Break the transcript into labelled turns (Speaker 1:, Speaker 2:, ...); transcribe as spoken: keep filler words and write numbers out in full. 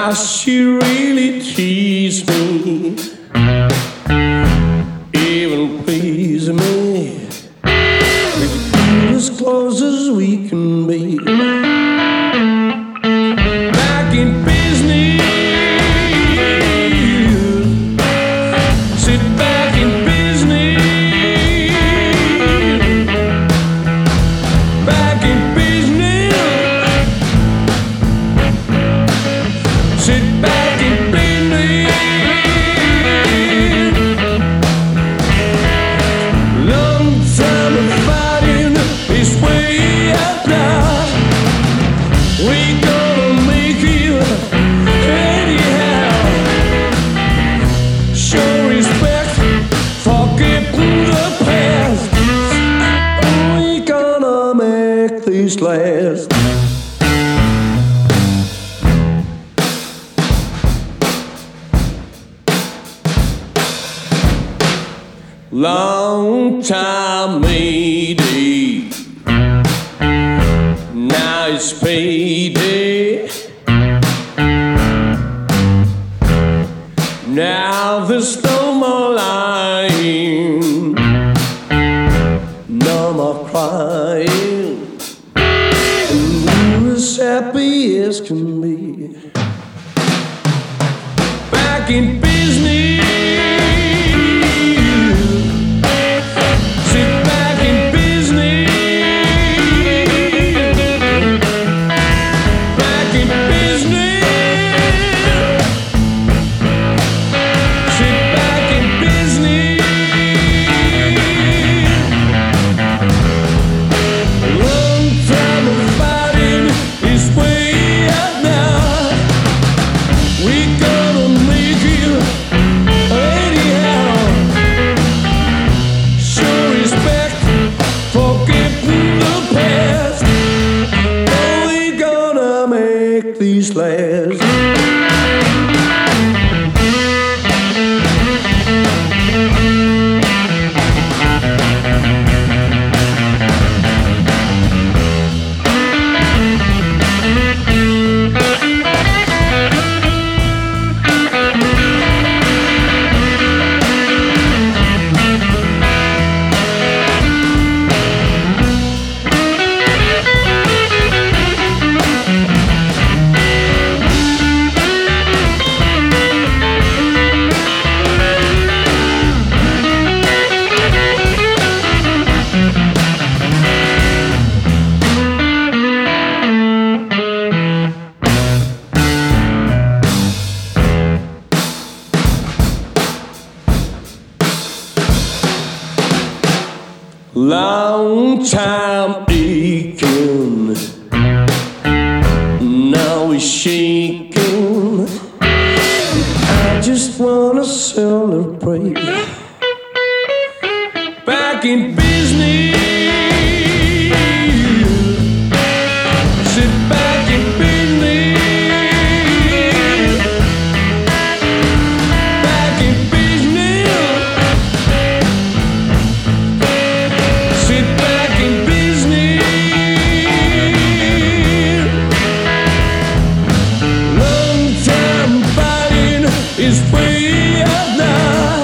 Speaker 1: She really teased me, even pleased me. We could be as close as we can be. Back in business, sit back in business. Back in business, sit back in business. Long time of fighting is way up now. We gonna make it anyhow. Show respect, forgetting the past. We gonna make these last. Long time Mayday, now it's payday. Now there's no more lying, no more crying. We're as happy as can be. Back in business. These last. Long time aching, now we're shaking. I just wanna celebrate. Back in business, sit back in business. Back in business, sit back in business. Long time fighting is way up now.